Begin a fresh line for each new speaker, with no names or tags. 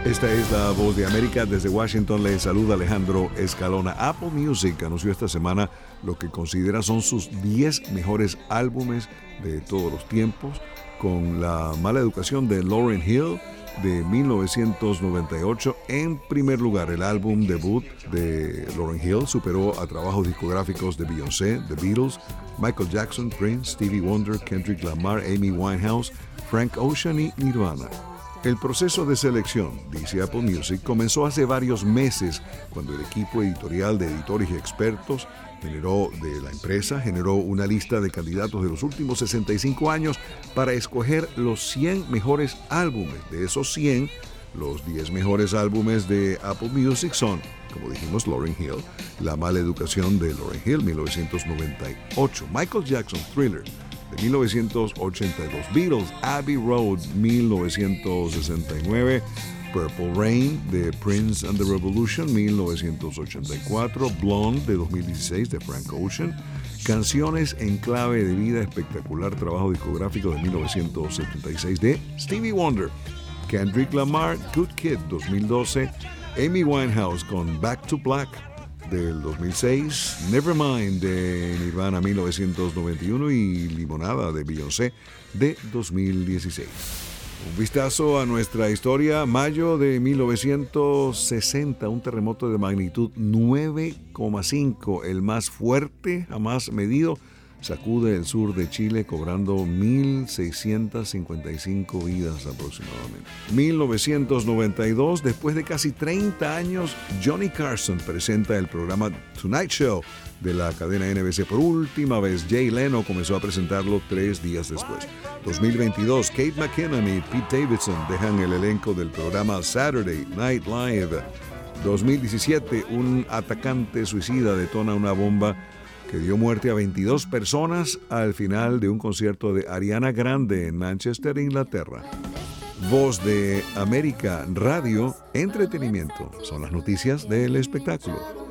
Esta es la Voz de América. Desde Washington le saluda Alejandro Escalona. Apple Music anunció esta semana lo que considera son sus 10 mejores álbumes de todos los tiempos, con La mala educación de Lauryn Hill de 1998. En primer lugar, el álbum debut de Lauryn Hill superó a trabajos discográficos de Beyoncé, The Beatles, Michael Jackson, Prince, Stevie Wonder, Kendrick Lamar, Amy Winehouse, Frank Ocean y Nirvana. El proceso de selección, dice Apple Music, comenzó hace varios meses cuando el equipo editorial de editores y expertos de la empresa generó una lista de candidatos de los últimos 65 años para escoger los 100 mejores álbumes. De esos 100, los 10 mejores álbumes de Apple Music son, como dijimos, Lauryn Hill, La mala educación de Lauryn Hill, 1998, Michael Jackson, Thriller, de 1982, Beatles, Abbey Road, 1969, Purple Rain, de Prince and the Revolution, 1984, Blonde, de 2016, de Frank Ocean, Canciones en clave de vida, espectacular trabajo discográfico de 1976, de Stevie Wonder, Kendrick Lamar, Good Kid, 2012, Amy Winehouse con Back to Black, del 2006, Nevermind de Nirvana 1991 y Limonada de Beyoncé de 2016. Un vistazo a nuestra historia. Mayo de 1960, un terremoto de magnitud 9,5, el más fuerte jamás medido, sacude el sur de Chile cobrando 1.655 vidas aproximadamente. 1992, después de casi 30 años, Johnny Carson presenta el programa Tonight Show de la cadena NBC. Por última vez, Jay Leno comenzó a presentarlo 3 días después. 2022, Kate McKinnon y Pete Davidson dejan el elenco del programa Saturday Night Live. 2017, un atacante suicida detona una bomba que dio muerte a 22 personas al final de un concierto de Ariana Grande en Manchester, Inglaterra. Voz de América Radio, entretenimiento. Son las noticias del espectáculo.